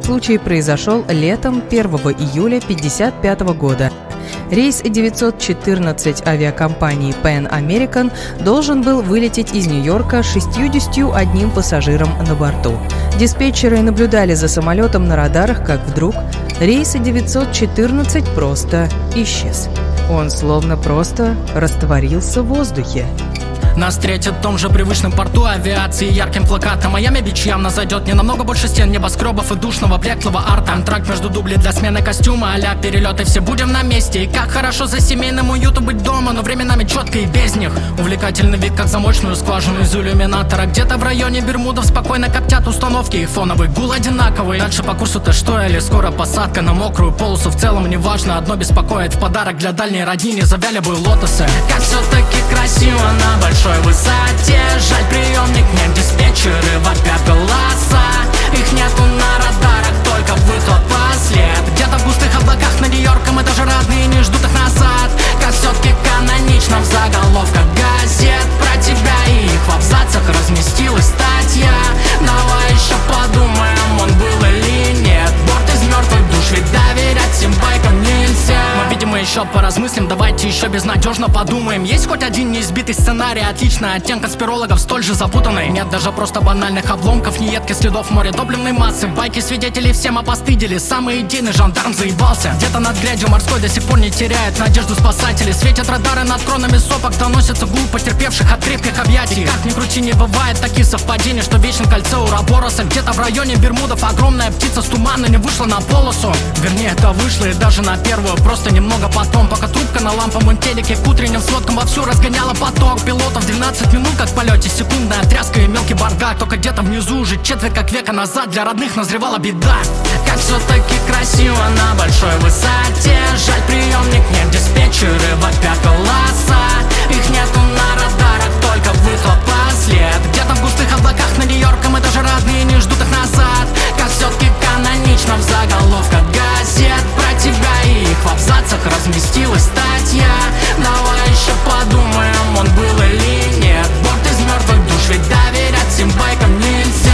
случай произошел летом 1 июля 1955 года. Рейс 914 авиакомпании Pan American должен был вылететь из Нью-Йорка с 61 пассажиром на борту. Диспетчеры наблюдали за самолетом на радарах, как вдруг рейс 914 просто исчез. Он словно просто растворился в воздухе. Нас встретит в том же привычном порту авиации ярким плакатом. Майами-Бич явно зайдет не намного больше стен, небоскребов и душного блеклого арта. Антракт между дублей для смены костюма, а-ля перелеты, все будем на месте. И как хорошо за семейным уютом быть дома, но временами четко и без них. Увлекательный вид, как замочную скважину из иллюминатора. Где-то в районе Бермудов спокойно коптят установки, и фоновый гул одинаковый. Дальше по курсу-то что, или скоро посадка на мокрую полосу. В целом неважно, одно беспокоит: в подарок для дальней родни завяли бы лотосы. Как все-таки красиво на большой высоте. Жаль, приемник нет, диспетчеры вопят голоса. Их нету на радарах, только выхлоп послед. Где-то в густых облаках над Нью-Йорком, и даже родные не ждут их назад. Как все-таки канонично в заголовках газет про тебя и их в абзацах разместилась статья. Давай еще подумаем, он был или нет. Борт из мертвых душ, ведь доверять всем байкам нельзя. Мы, видимо, еще поразмыслим, давайте еще безнадежно подумаем. Есть хоть один неизбитый сценарий, отличный от тем конспирологов, столь же запутанный. Нет даже просто банальных обломков, ни едких следов в море топливной массы. Байки свидетелей всем опостылили, самый идейный жандарм заебался. Где-то над грядью морской до сих пор не теряет надежду спасатели. Светят радары над кронами сопок, доносится гул потерпевших от крепких объятий. И как ни крути, не бывает таких совпадений, что вечно кольцо Урабороса. Где-то в районе Бермудов огромная птица с тумана не вышла на полосу. Вернее, это вышла и даже на первую, просто немного потом. Пока трубка на ламповом телеке к утренним сводкам вовсю разгоняла поток. Пилотов 12 минут как в полете, секундная тряска и мелкий бардак. Только где-то внизу уже четверть как века назад для родных назревала беда. Как все-таки красиво на большой высоте. Жаль, приемник нет, диспетчеры вопят голоса. Их нету на радарах, только выхлоп послед. Где-то в густых облаках над Нью-Йорком, и даже родные не ждут их назад. Как все-таки канонично в заголовках газет про тебя и их в абзацах разместилась статья. Давай еще подумаем, он был или нет. Борт из мертвых душ, ведь доверять всем байкам нельзя.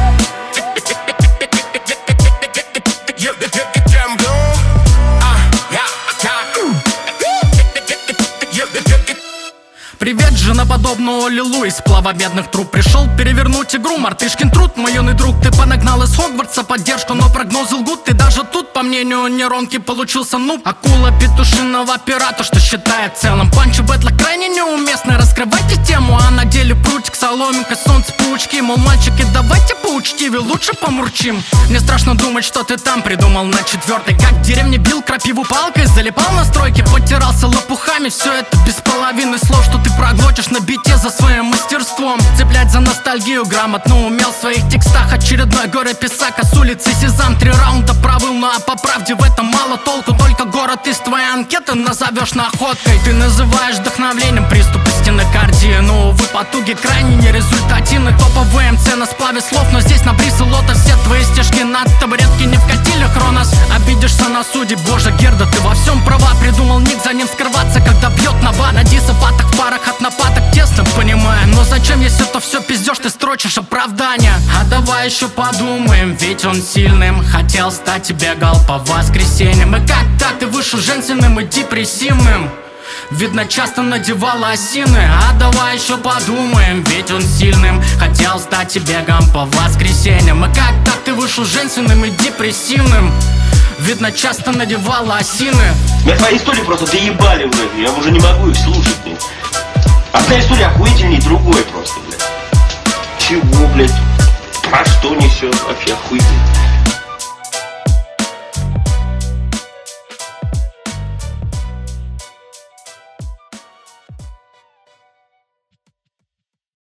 Привет, женоподобного Лилу из сплава медных труб. Пришел перевернуть игру, мартышкин труд. Мой юный друг, ты понагнал из Хогвартса поддержку, но прогнозы лгут. Ты даже тут, по мнению нейронки, получился нуб. Акула петушиного пирата, что считает целым. Панчо Бэтла крайне неуместно. Раскрывайте тему, а на деле прутик, соломинка, солнце, паучки. Мол, мальчики, давайте поучтивее, лучше помурчим. Мне страшно думать, что ты там придумал на четвертой. Как в деревне бил крапиву палкой, залипал на стройке, потирался лопухами. Все это без половины слов, что ты проглотишь на бите за своим мастерством. Цеплять за ностальгию грамотно умел в своих текстах. Очередной горе-писака с улицы Сезам. 3 раунда провыл, ну а по правде в этом мало толку. Только город из твоей анкеты назовешь находкой. Ты называешь вдохновлением приступы стенокардии, но, увы, потуги крайне нерезультативны. Топовые МЦ на сплаве слов, но здесь на бриз и лото. Все твои стежки над табуретки не вкатили, Хронос. Обидишься на суде, боже, Герда, ты во всем права. Придумал ник, за ним скрываться, когда бьет на бан. На дисопатах в парах от нападок тесно, понимаем. Но зачем, если это все пиздешь, ты строчишь оправдания? А давай еще подумаем, ведь он сильным хотел стать и бегал по воскресеньям. И как так ты вышел женственным и депрессивным? Видно, часто надевала осины. А давай еще подумаем, ведь он сильным хотел стать и бегом по воскресеньям. И как так ты вышел женственным и депрессивным? Видно, часто надевала осины. Меня твои истории просто доебали уже. Я уже не могу их слушать, блядь. Одна история охуительнее другой просто, блядь. Чего, блядь? Про что несет вообще охуительно?